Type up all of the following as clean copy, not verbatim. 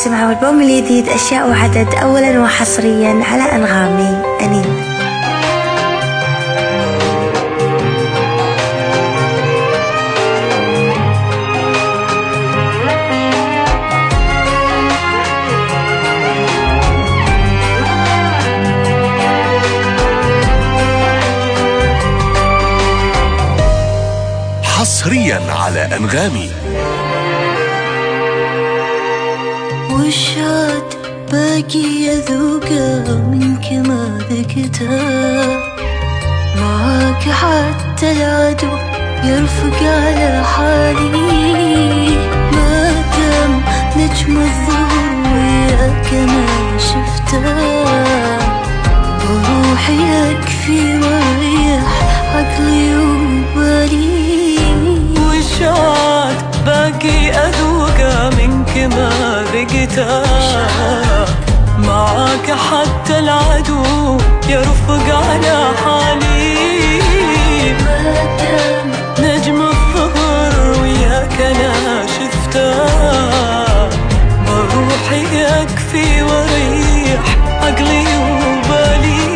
تسمعوا البوم الجديد أشياء وعدد أولا وحصريا على أنغامي أنين. حصريا على أنغامي. وشات باقي أذوقه منك ما ذقته، معاك حتى العدو يرفق على حالي. ما دام نجم الظهر وياك ما شفته، وروحي يكفي وريح عقلي وبالي. وشات باقي أذوقه منك ما ذقته، معاك حتى العدو يرفق على حالي. مادام نجم الظهر وياك أنا شفته، وروحي يكفي وريح عقلي وبالي.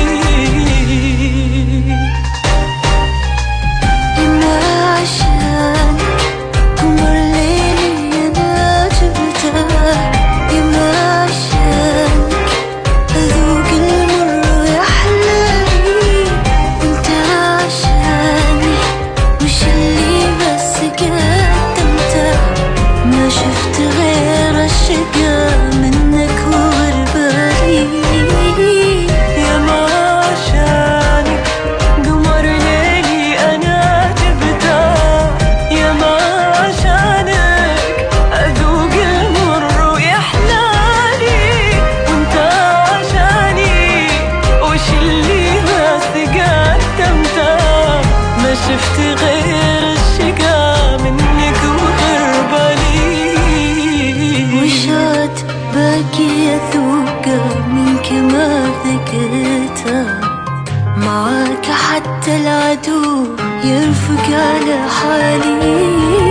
شفت غير الشقا منك وغير بالي. وشات باقي أذوقه منك ما ذقته، معاك حتى العدو يرفق على حالي.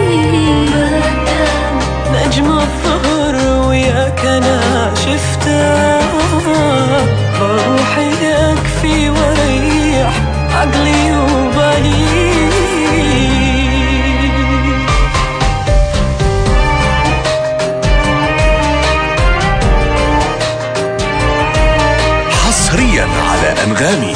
مادام نجم الظهر وياك أنا شفته، بروحي يكفي وريح عقلي وبالي. حصريا على أنغامي.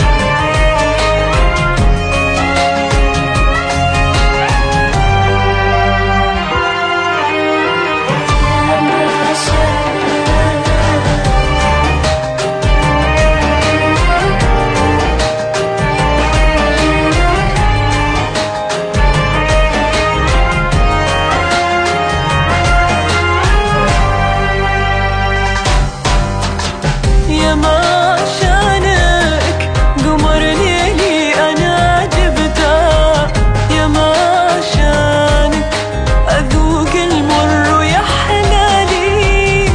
يا ما شانك قمر ليلي أنا جبته، يا ما شانك أذوق المر ويا حلالي.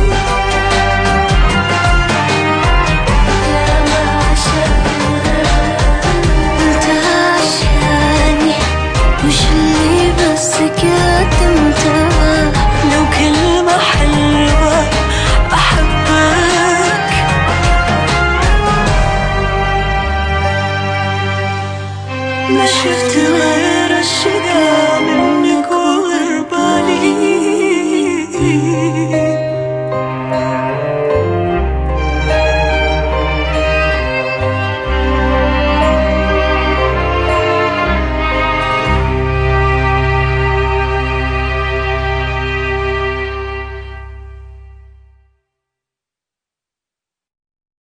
يا ما شانك أنت عشاني، وش اللي بس قدمته. لو كلمة حلوة أحبك، ما شفت غير الشقا من